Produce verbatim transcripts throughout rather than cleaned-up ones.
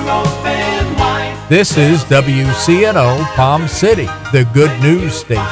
This is W C N O Palm City, the good news station.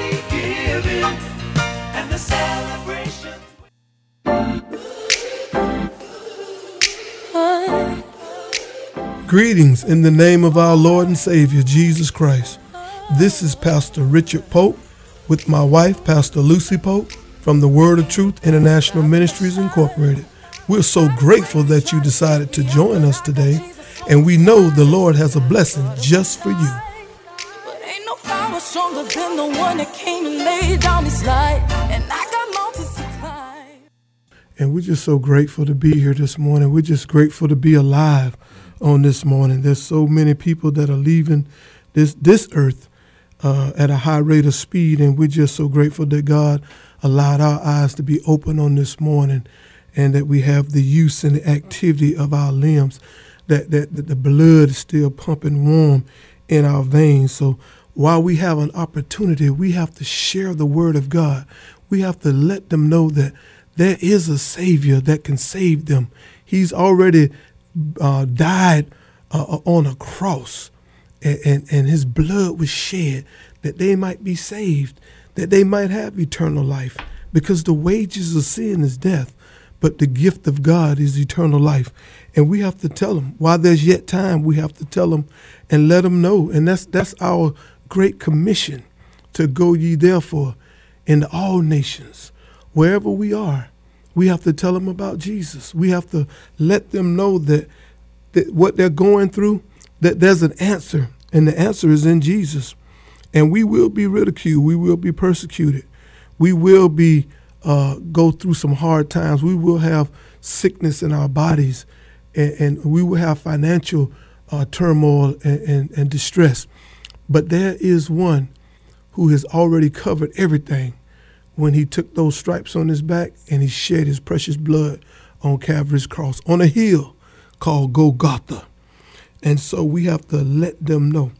Greetings in the name of our Lord and Savior, Jesus Christ. This is Pastor Richard Pope with my wife, Pastor Lucy Pope, from the Word of Truth International Ministries Incorporated. We're so grateful that you decided to join us today, and we know the Lord has a blessing just for you. But ain't no power stronger than the one that came and laid down his life, and I got mountains to climb. And we're just so grateful to be here this morning. We're just grateful to be alive on this morning. There's so many people that are leaving this this earth uh, at a high rate of speed, and we're just so grateful that God allowed our eyes to be open on this morning, and that we have the use and the activity of our limbs, that, that, that the blood is still pumping warm in our veins. So while we have an opportunity, we have to share the word of God. We have to let them know that there is a Savior that can save them. He's already uh, died uh, on a cross, and, and, and his blood was shed that they might be saved, that they might have eternal life, because the wages of sin is death, but the gift of God is eternal life. And we have to tell them, while there's yet time, we have to tell them and let them know. And that's that's our great commission, to go ye therefore into all nations. Wherever we are, we have to tell them about Jesus. We have to let them know that, that what they're going through, that there's an answer, and the answer is in Jesus. And we will be ridiculed. We will be persecuted. We will be uh, go through some hard times. We will have sickness in our bodies, and, and we will have financial uh, turmoil and, and, and distress. But there is one who has already covered everything when he took those stripes on his back and he shed his precious blood on Calvary's cross on a hill called Golgotha. And so we have to let them know.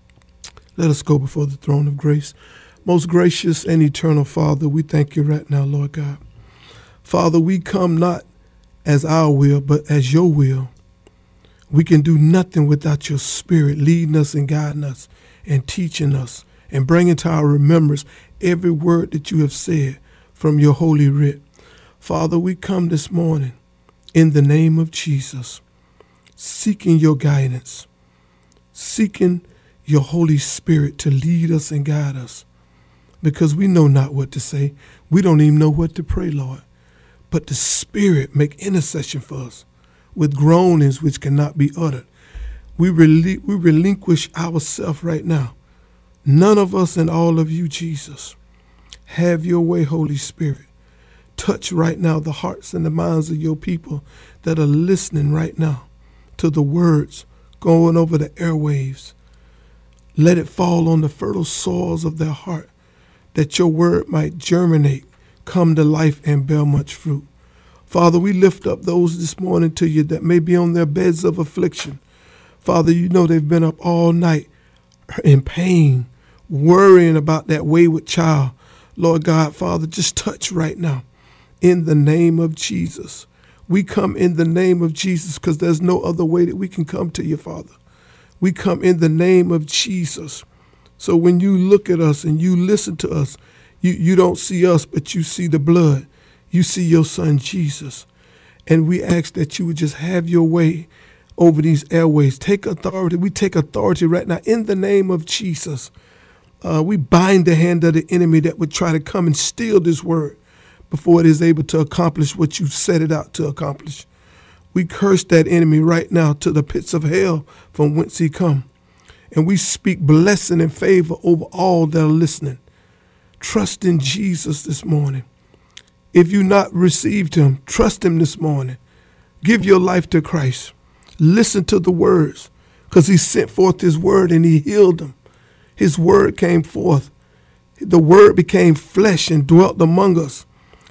Let us go before the throne of grace. Most gracious and eternal Father, we thank you right now, Lord God. Father, we come not as our will, but as your will. We can do nothing without your Spirit leading us and guiding us and teaching us and bringing to our remembrance every word that you have said from your holy writ. Father, we come this morning in the name of Jesus, seeking your guidance, seeking your Holy Spirit to lead us and guide us, because we know not what to say. We don't even know what to pray, Lord. But the Spirit make intercession for us with groanings which cannot be uttered. We, rel- we relinquish ourselves right now. None of us and all of you, Jesus. Have your way, Holy Spirit. Touch right now the hearts and the minds of your people that are listening right now to the words going over the airwaves. Let it fall on the fertile soils of their heart, that your word might germinate, come to life, and bear much fruit. Father, we lift up those this morning to you that may be on their beds of affliction. Father, you know they've been up all night in pain, worrying about that wayward child. Lord God, Father, just touch right now in the name of Jesus. We come in the name of Jesus because there's no other way that we can come to you, Father. We come in the name of Jesus. So when you look at us and you listen to us, you, you don't see us, but you see the blood. You see your son, Jesus. And we ask that you would just have your way over these airways. Take authority. We take authority right now in the name of Jesus. Uh, we bind the hand of the enemy that would try to come and steal this word before it is able to accomplish what you set it out to accomplish. We curse that enemy right now to the pits of hell from whence he come. And we speak blessing and favor over all that are listening. Trust in Jesus this morning. If you not received him, trust him this morning. Give your life to Christ. Listen to the words, because he sent forth his word and he healed them. His word came forth. The word became flesh and dwelt among us.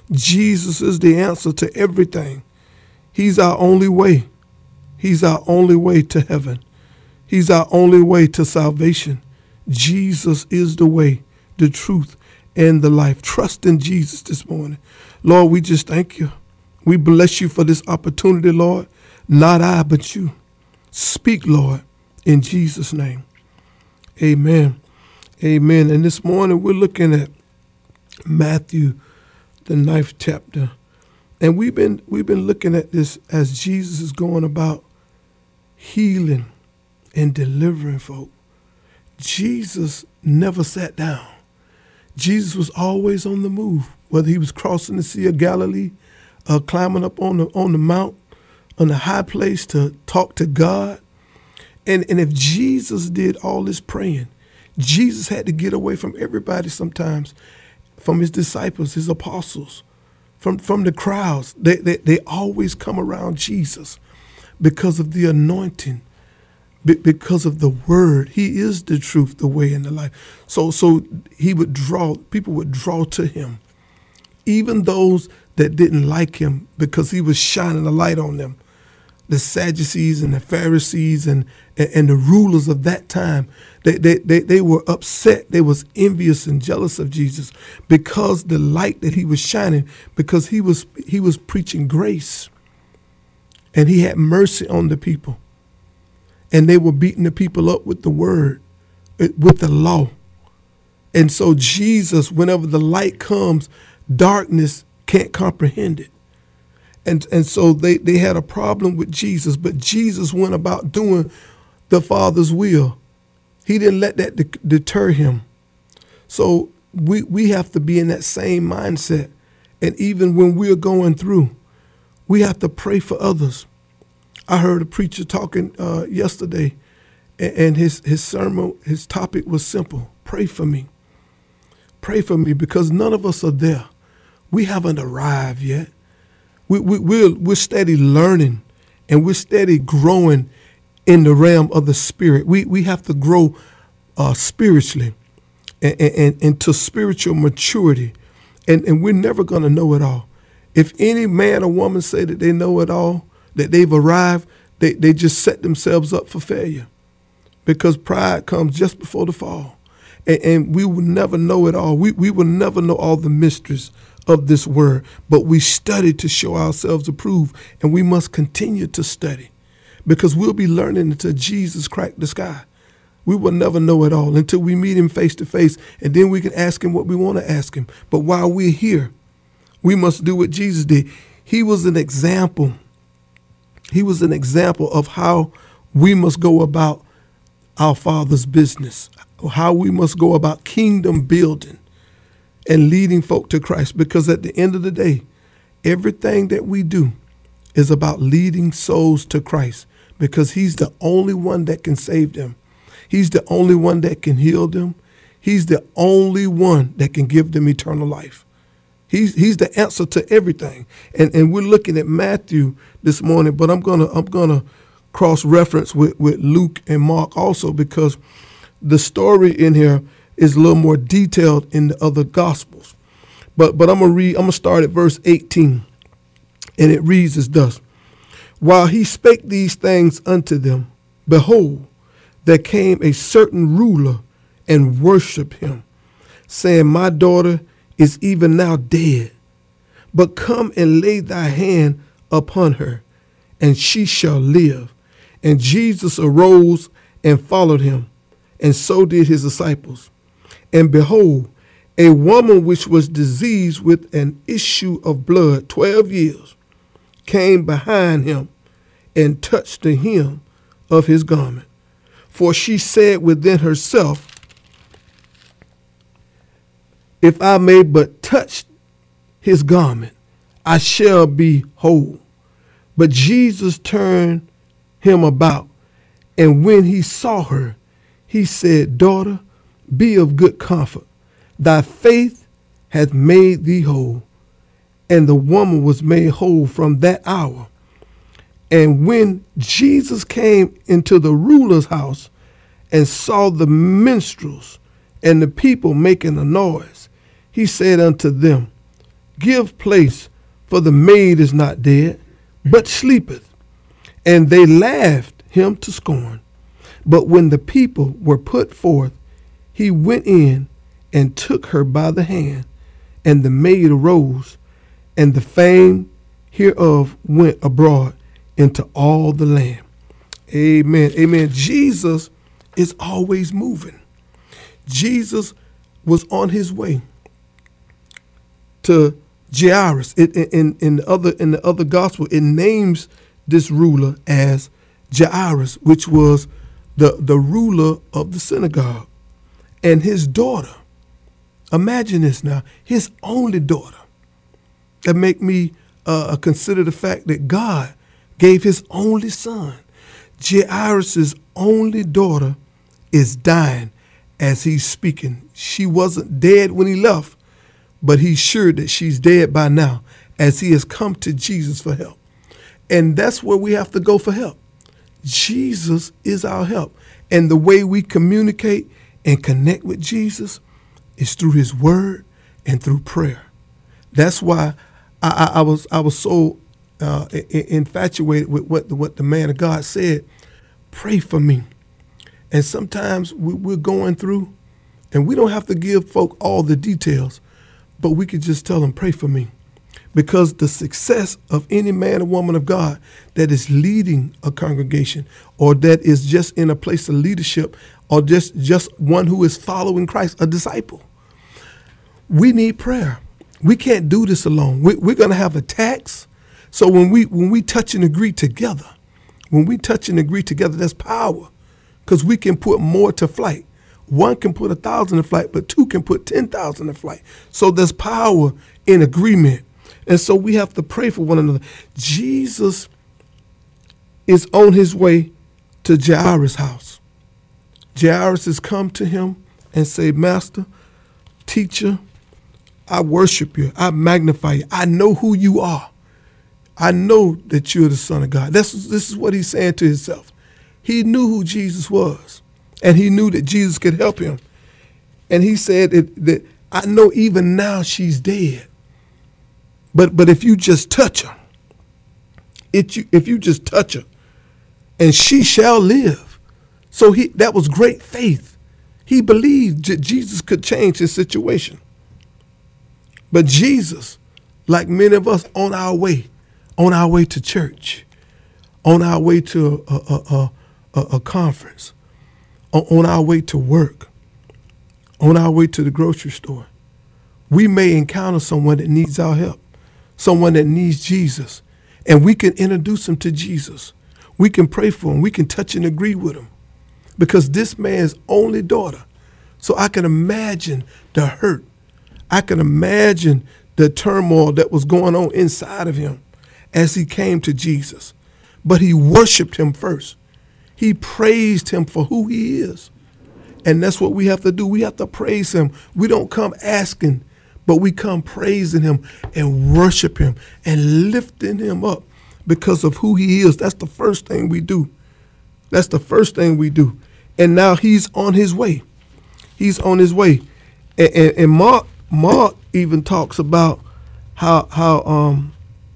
Jesus is the answer to everything. He's our only way. He's our only way to heaven. He's our only way to salvation. Jesus is the way, the truth, and the life. Trust in Jesus this morning. Lord, we just thank you. We bless you for this opportunity, Lord. Not I, but you. Speak, Lord, in Jesus' name. Amen. Amen. And this morning we're looking at Matthew, the ninth chapter. And we've been we've been looking at this as Jesus is going about healing and delivering folk. Jesus never sat down. Jesus was always on the move, whether he was crossing the Sea of Galilee, uh, climbing up on the on the mount, on the high place to talk to God. And, and if Jesus did all this praying, Jesus had to get away from everybody sometimes, from his disciples, his apostles, from, from the crowds. They, they, they always come around Jesus because of the anointing, because of the word. He is the truth, the way, and the life. So, so he would draw, people would draw to him, even those that didn't like him, because he was shining a light on them. The Sadducees and the Pharisees and, and, and the rulers of that time, they, they, they, they were upset. They was envious and jealous of Jesus because the light that he was shining, because he was he was preaching grace, and he had mercy on the people. And they were beating the people up with the word, with the law. And so Jesus, whenever the light comes, darkness can't comprehend it. And and so they, they had a problem with Jesus, but Jesus went about doing the Father's will. He didn't let that de- deter him. So we we have to be in that same mindset. And even when we're going through, we have to pray for others. I heard a preacher talking uh, yesterday, and, and his, his sermon, his topic was simple: pray for me. Pray for me, because none of us are there. We haven't arrived yet. We, we, we're, we're steady learning, and we're steady growing in the realm of the spirit. We we have to grow uh, spiritually and, and, and to spiritual maturity, and, and we're never going to know it all. If any man or woman say that they know it all, that they've arrived, they, they just set themselves up for failure, because pride comes just before the fall. And, and we will never know it all. We, we will never know all the mysteries of this word, but we study to show ourselves approved, and we must continue to study, because we'll be learning until Jesus cracked the sky. We will never know it all until we meet him face to face, and then we can ask him what we want to ask him. But while we're here, we must do what Jesus did. He was an example. He was an example of how we must go about our Father's business, how we must go about kingdom building and leading folk to Christ. Because at the end of the day, everything that we do is about leading souls to Christ, because he's the only one that can save them. He's the only one that can heal them. He's the only one that can give them eternal life. He's he's the answer to everything. And and we're looking at Matthew this morning, but I'm gonna I'm gonna cross-reference with, with Luke and Mark also, because the story in here is a little more detailed in the other gospels. But but I'm gonna read, I'm gonna start at verse eighteen, and it reads as thus: While he spake these things unto them, behold, there came a certain ruler and worshiped him, saying, My daughter is even now dead, but come and lay thy hand upon her, and she shall live. And Jesus arose and followed him, and so did his disciples. And behold, a woman which was diseased with an issue of blood twelve years came behind him and touched the hem of his garment. For she said within herself, If I may but touch his garment, I shall be whole. But Jesus turned him about, and when he saw her, he said, Daughter, be of good comfort. Thy faith hath made thee whole. And the woman was made whole from that hour. And when Jesus came into the ruler's house and saw the minstrels and the people making a noise, he said unto them, Give place, for the maid is not dead, but sleepeth. And they laughed him to scorn. But when the people were put forth, he went in and took her by the hand, and the maid arose, and the fame hereof went abroad into all the land. Amen. Amen. Jesus is always moving. Jesus was on his way to Jairus. It, in, in, the other, in the other gospel, it names this ruler as Jairus, which was the, the ruler of the synagogue. And his daughter, imagine this now, his only daughter. That make me uh, consider the fact that God gave his only son. Jairus' only daughter is dying as he's speaking. She wasn't dead when he left, but he's sure that she's dead by now as he has come to Jesus for help. And that's where we have to go for help. Jesus is our help. And the way we communicate and connect with Jesus is through his word and through prayer. That's why I, I, I was I was so uh, infatuated with what the, what the man of God said. Pray for me. And sometimes we, we're going through, and we don't have to give folk all the details, but we could just tell them, pray for me. Because the success of any man or woman of God that is leading a congregation, or that is just in a place of leadership, or just, just one who is following Christ, a disciple, we need prayer. We can't do this alone. We, we're going to have attacks. So when we when we touch and agree together, when we touch and agree together, that's power, because we can put more to flight. One can put a thousand to flight, but two can put ten thousand to flight. So there's power in agreement. And so we have to pray for one another. Jesus is on his way to Jairus' house. Jairus has come to him and say, Master, teacher, I worship you. I magnify you. I know who you are. I know that you're the Son of God. This is, this is what he's saying to himself. He knew who Jesus was, and he knew that Jesus could help him. And he said that, that I know even now she's dead. But but if you just touch her, it you, if you just touch her, and she shall live. So he that was great faith. He believed that Jesus could change his situation. But Jesus, like many of us on our way, on our way to church, on our way to a, a, a, a conference, on our way to work, on our way to the grocery store, we may encounter someone that needs our help, someone that needs Jesus, and we can introduce them to Jesus. We can pray for him. We can touch and agree with him, because this man's only daughter. So I can imagine the hurt. I can imagine the turmoil that was going on inside of him as he came to Jesus. But he worshiped him first. He praised him for who he is. And that's what we have to do. We have to praise him. We don't come asking, but we come praising him and worship him and lifting him up because of who he is. That's the first thing we do. That's the first thing we do. And now he's on his way. He's on his way. And, and, and Mark Mark even talks about how how um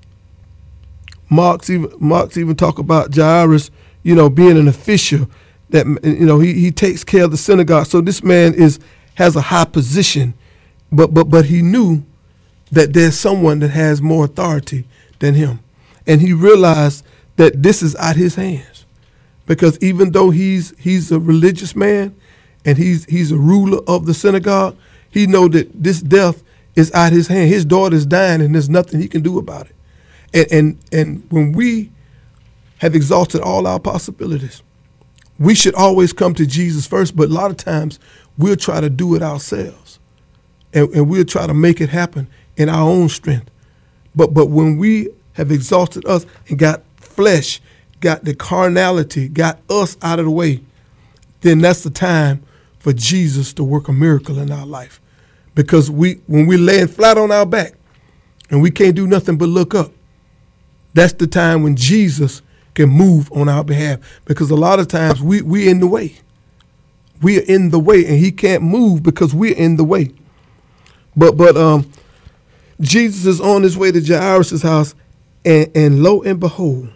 Mark's even Mark's even talk about Jairus, you know, being an official, that you know he, he takes care of the synagogue. So this man is has a high position, but but but he knew that there's someone that has more authority than him, and he realized that this is out his hands, because even though he's he's a religious man and he's he's a ruler of the synagogue, he know that this death is out his hand. His daughter's dying, and there's nothing he can do about it. And, and and when we have exhausted all our possibilities, we should always come to Jesus first. But a lot of times we'll try to do it ourselves, and, and we'll try to make it happen in our own strength. But but when we have exhausted us and got flesh, got the carnality, got us out of the way, then that's the time for Jesus to work a miracle in our life. Because we, when we're laying flat on our back and we can't do nothing but look up, that's the time when Jesus can move on our behalf. Because a lot of times we, we're in the way. We are in the way, and he can't move because we're in the way. But but um, Jesus is on his way to Jairus' house, and, and lo and behold,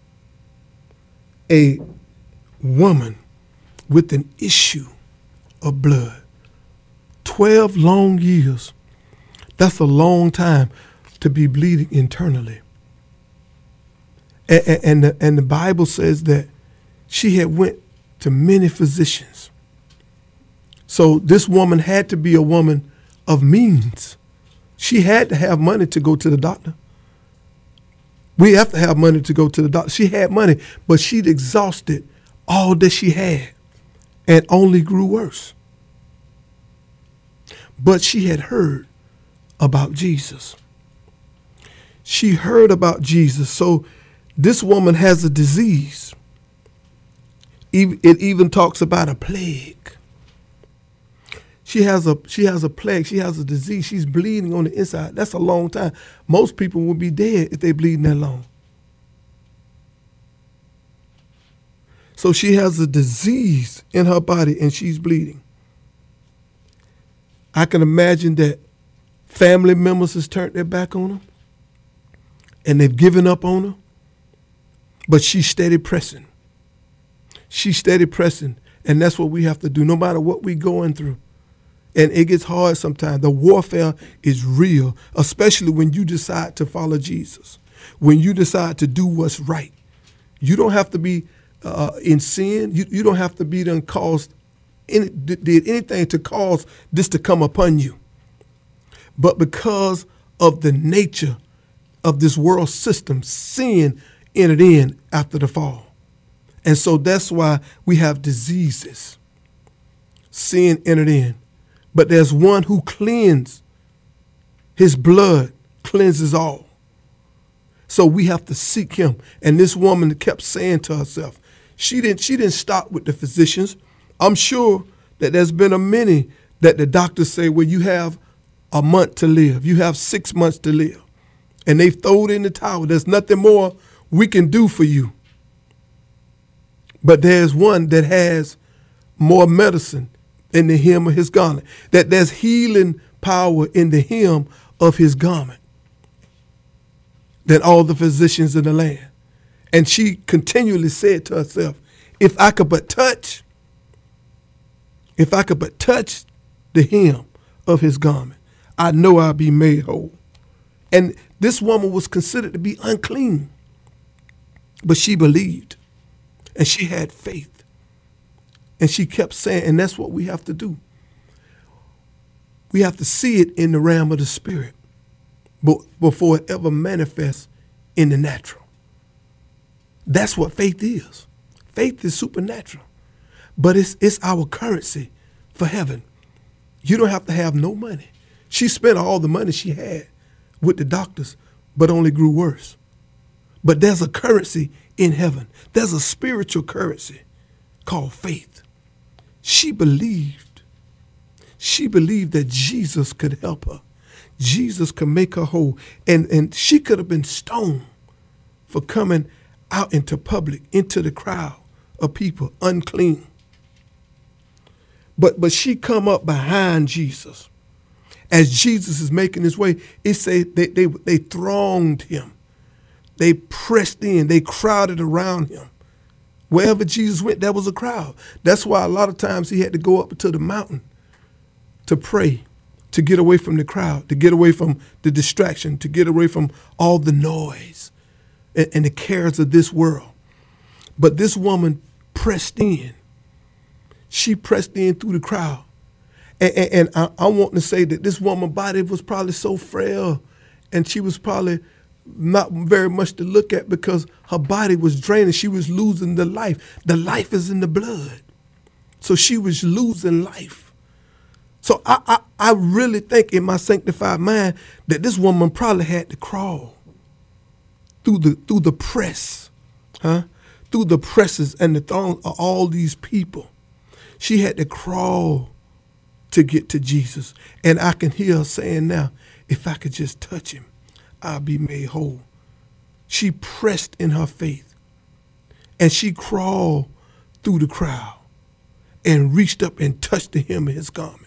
a woman with an issue of blood. Twelve long years. That's a long time to be bleeding internally. And, and, the, and the Bible says that she had went to many physicians. So this woman had to be a woman of means. She had to have money to go to the doctor. We have to have money to go to the doctor. She had money, but she'd exhausted all that she had and only grew worse. But she had heard about Jesus. She heard about Jesus. So this woman has a disease. It even talks about a plague. She has a she has a plague. She has a disease. She's bleeding on the inside. That's a long time. Most people would be dead if they bleeding that long. So she has a disease in her body and she's bleeding. I can imagine that family members has turned their back on her and they've given up on her, but she's steady pressing. She's steady pressing, and that's what we have to do no matter what we're going through. And it gets hard sometimes. The warfare is real, especially when you decide to follow Jesus, when you decide to do what's right. You don't have to be uh, in sin. You, you don't have to be done caused any, did anything to cause this to come upon you. But because of the nature of this world system, sin entered in after the fall. And so that's why we have diseases. Sin entered in. But there's one who cleansed. His blood cleanses all. So we have to seek him. And this woman kept saying to herself, she didn't, she didn't stop with the physicians. I'm sure that there's been a many that the doctors say, well, you have a month to live. You have six months to live. And they've thrown in the towel. There's nothing more we can do for you. But there's one that has more medicine in the hem of his garment, that there's healing power in the hem of his garment than all the physicians in the land. And she continually said to herself, if I could but touch, if I could but touch the hem of his garment, I know I'll be made whole. And this woman was considered to be unclean, but she believed. And she had faith. And she kept saying, and that's what we have to do. We have to see it in the realm of the spirit before it ever manifests in the natural. That's what faith is. Faith is supernatural. But it's, it's our currency for heaven. You don't have to have no money. She spent all the money she had with the doctors, but only grew worse. But there's a currency in heaven. There's a spiritual currency called faith. She believed. She believed that Jesus could help her. Jesus could make her whole. And, and she could have been stoned for coming out into public, into the crowd of people, unclean. But, but she come up behind Jesus. As Jesus is making his way, it say they, they, they thronged him. They pressed in. They crowded around him. Wherever Jesus went, there was a crowd. That's why a lot of times he had to go up to the mountain to pray, to get away from the crowd, to get away from the distraction, to get away from all the noise and, and the cares of this world. But this woman pressed in. She pressed in through the crowd. And, and, and I, I want to say that this woman's body was probably so frail, and she was probably not very much to look at because her body was draining. She was losing the life. The life is in the blood. So she was losing life. So I, I, I really think in my sanctified mind that this woman probably had to crawl through the through the press, huh? Through the presses and the throngs of all these people. She had to crawl to get to Jesus. And I can hear her saying now, if I could just touch him, I'll be made whole. She pressed in her faith, and she crawled through the crowd and reached up and touched the hem of his garment.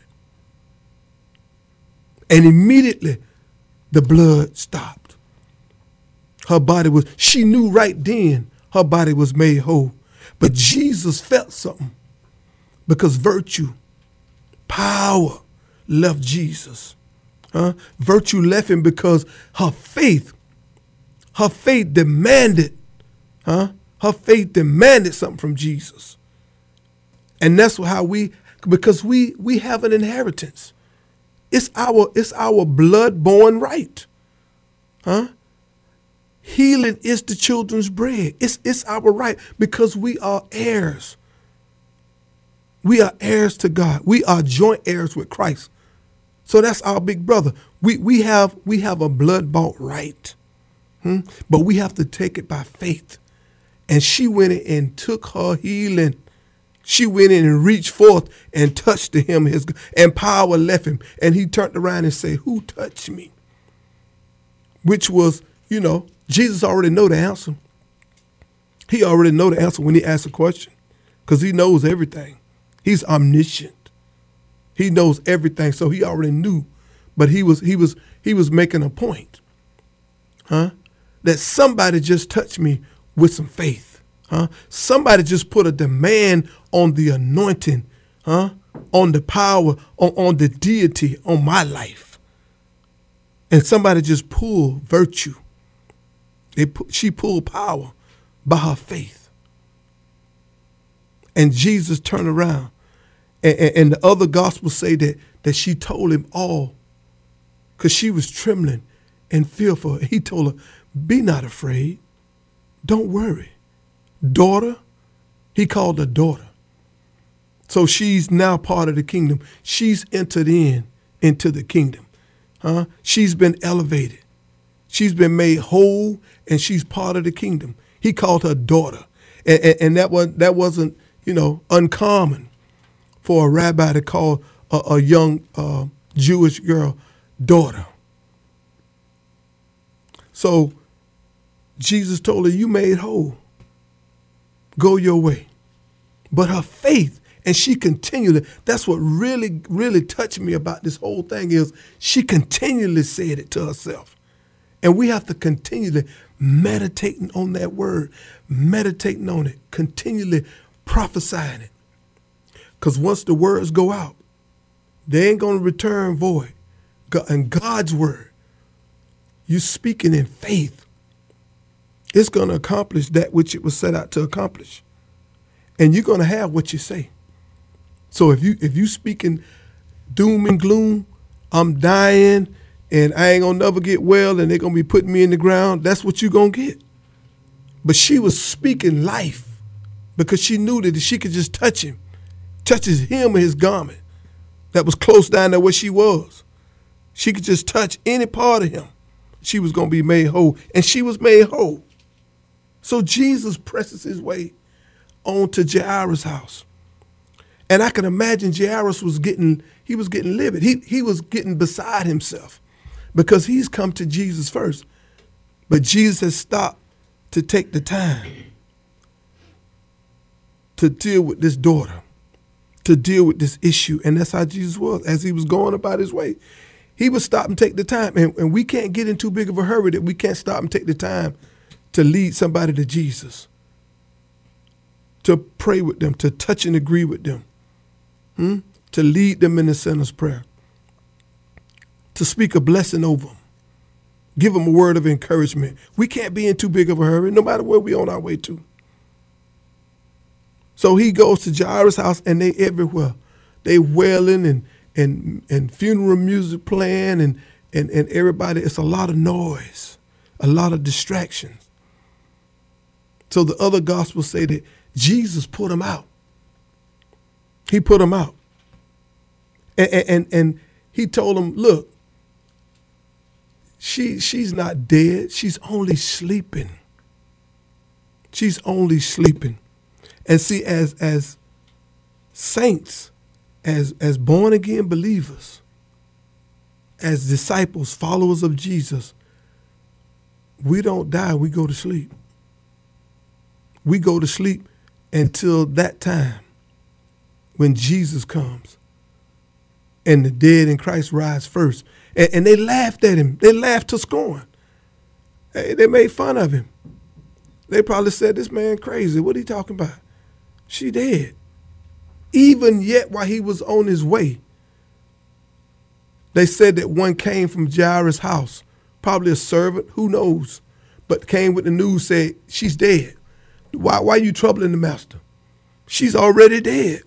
And immediately the blood stopped. Her body was, she knew right then her body was made whole. But Jesus felt something because virtue, power left Jesus. Huh? Virtue left him because her faith, her faith demanded, huh? Her faith demanded something from Jesus. And that's how we, because we we have an inheritance. It's our it's our blood-born right. Huh? Healing is the children's bread. It's it's our right because we are heirs. We are heirs to God. We are joint heirs with Christ. So that's our big brother. We we have we have a blood-bought right. Hmm? But we have to take it by faith. And she went in and took her healing. She went in and reached forth and touched to him, his, and power left him. And he turned around and said, who touched me? Which was, you know, Jesus already know the answer. He already know the answer when he asks a question because he knows everything. He's omniscient. He knows everything, so he already knew. But he was he was he was making a point, huh? That somebody just touched me with some faith, huh? Somebody just put a demand on the anointing, huh? On the power, on, on the deity, on my life. And somebody just pulled virtue. They put, she pulled power by her faith. And Jesus turned around. And, and, and the other gospels say that, that she told him all because she was trembling and fearful. He told her, be not afraid. Don't worry. Daughter, he called her daughter. So she's now part of the kingdom. She's entered in into the kingdom. Huh? She's been elevated. She's been made whole, and she's part of the kingdom. He called her daughter. And, and, and that, was, that wasn't, you know, uncommon for a rabbi to call a, a young uh, Jewish girl daughter. So Jesus told her, you made whole. Go your way. But her faith, and she continually, that's what really, really touched me about this whole thing is she continually said it to herself. And we have to continually meditating on that word, meditating on it, continually prophesying it. Because once the words go out, they ain't going to return void. And God's word, you speaking in faith, it's going to accomplish that which it was set out to accomplish. And you're going to have what you say. So if you if you speaking doom and gloom, I'm dying and I ain't going to never get well and they're going to be putting me in the ground, that's what you're going to get. But she was speaking life because she knew that if she could just touch him, touches him or his garment that was close down to where she was, she could just touch any part of him. She was going to be made whole, and she was made whole. So Jesus presses his way on to Jairus' house. And I can imagine Jairus was getting, he was getting livid. He, he was getting beside himself because he's come to Jesus first. But Jesus has stopped to take the time to deal with this daughter, to deal with this issue. And that's how Jesus was as he was going about his way. He would stop and take the time. And, and we can't get in too big of a hurry that we can't stop and take the time to lead somebody to Jesus, to pray with them, to touch and agree with them, hmm? to lead them in the sinner's prayer, to speak a blessing over them, give them a word of encouragement. We can't be in too big of a hurry, no matter where we're on our way to. So he goes to Jairus' house, and they everywhere. They wailing and and and funeral music playing, and and and everybody. It's a lot of noise, a lot of distractions. So the other gospels say that Jesus put them out. He put them out, and and and, and he told them, "Look, she she's not dead. She's only sleeping. She's only sleeping." And see, as as saints, as as born again believers, as disciples, followers of Jesus, we don't die, we go to sleep. We go to sleep until that time when Jesus comes and the dead in Christ rise first. And, and they laughed at him. They laughed to scorn. Hey, they made fun of him. They probably said, this man crazy. What are you talking about? She dead. Even yet while he was on his way, they said that one came from Jairus' house, probably a servant, who knows, but came with the news, said, she's dead. Why, why are you troubling the master? She's already dead.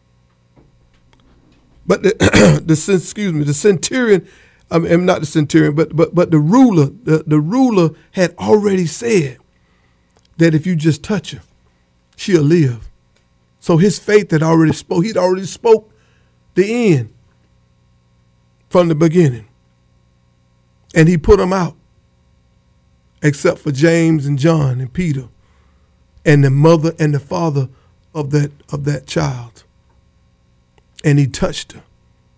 But the, the excuse me, the centurion, I mean, not the centurion, but but but the ruler, the, the ruler had already said that if you just touch her, she'll live. So his faith had already spoke. He'd already spoke the end from the beginning. And he put them out, except for James and John and Peter and the mother and the father of that of that child. And he touched her.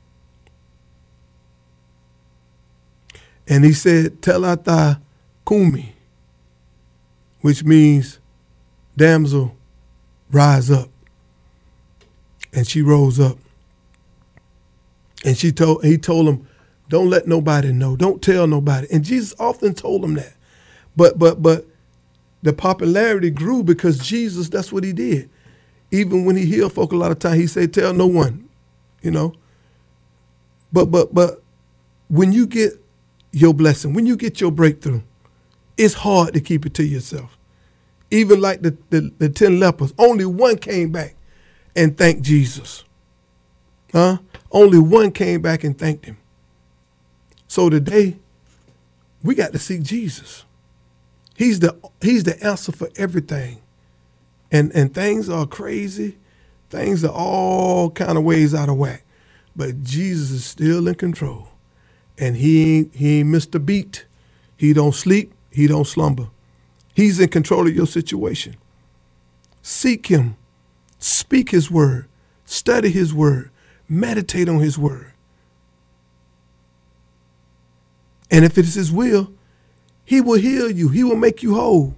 And he said, Talitha Kumi, which means, damsel, rise up. And she rose up. And she told he told him, don't let nobody know. Don't tell nobody. And Jesus often told him that. But but but the popularity grew because Jesus, that's what he did. Even when he healed folk a lot of times, he said, tell no one, you know. But but but when you get your blessing, when you get your breakthrough, it's hard to keep it to yourself. Even like the, the, the ten lepers, only one came back and thanked Jesus. Huh? Only one came back and thanked him. So today, we got to seek Jesus. He's the he's the answer for everything. And and things are crazy. Things are all kind of ways out of whack. But Jesus is still in control. And he ain't, he ain't missed a beat. He don't sleep. He don't slumber. He's in control of your situation. Seek him. Speak his word. Study his word. Meditate on his word. And if it is his will, he will heal you. He will make you whole.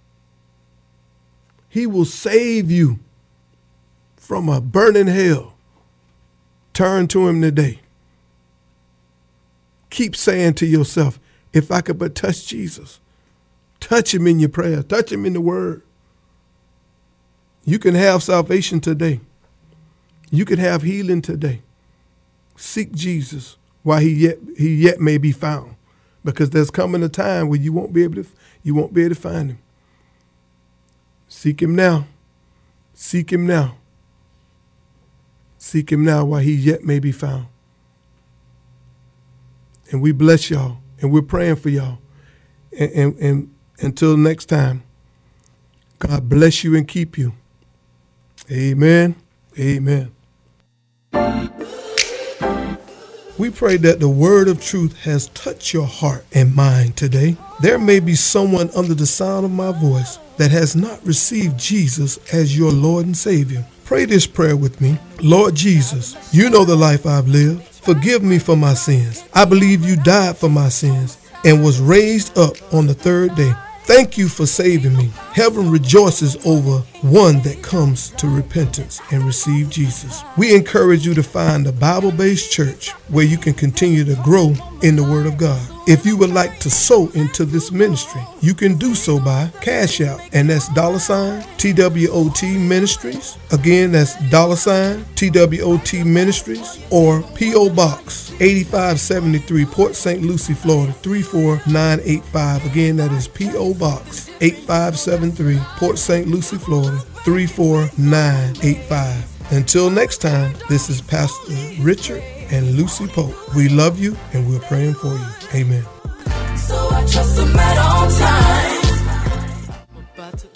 He will save you from a burning hell. Turn to him today. Keep saying to yourself, if I could but touch Jesus, touch him in your prayer, touch him in the word. You can have salvation today. You can have healing today. Seek Jesus while he yet he yet may be found, because there's coming a time where you won't be able to you won't be able to find him. Seek him now. Seek him now. Seek him now while he yet may be found. And we bless y'all, and we're praying for y'all. And, and, and until next time, God bless you and keep you. Amen. Amen. We pray that the word of truth has touched your heart and mind today. There may be someone under the sound of my voice that has not received Jesus as your Lord and Savior. Pray this prayer with me. Lord Jesus, you know the life I've lived. Forgive me for my sins. I believe you died for my sins and was raised up on the third day. Thank you for saving me. Heaven rejoices over one that comes to repentance and receive Jesus. We encourage you to find a Bible-based church where you can continue to grow in the Word of God. If you would like to sow into this ministry, you can do so by Cash App, and that's dollar sign T W O T Ministries. Again, that's dollar sign T W O T Ministries, or P O Box eighty-five seventy-three, Port Saint Lucie, Florida three four nine eight five. Again, that is P O Box eighty-five seventy-three, Port Saint Lucie, Florida three four nine eight five. Until next time, this is Pastor Richard and Lucy Pope. We love you and we're praying for you. Amen. So I trust him at all times. About to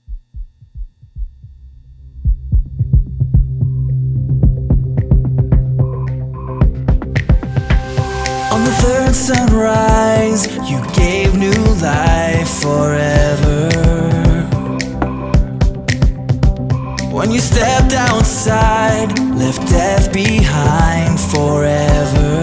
On the third sunrise, you gave new life forever. When you stepped outside, left death behind forever.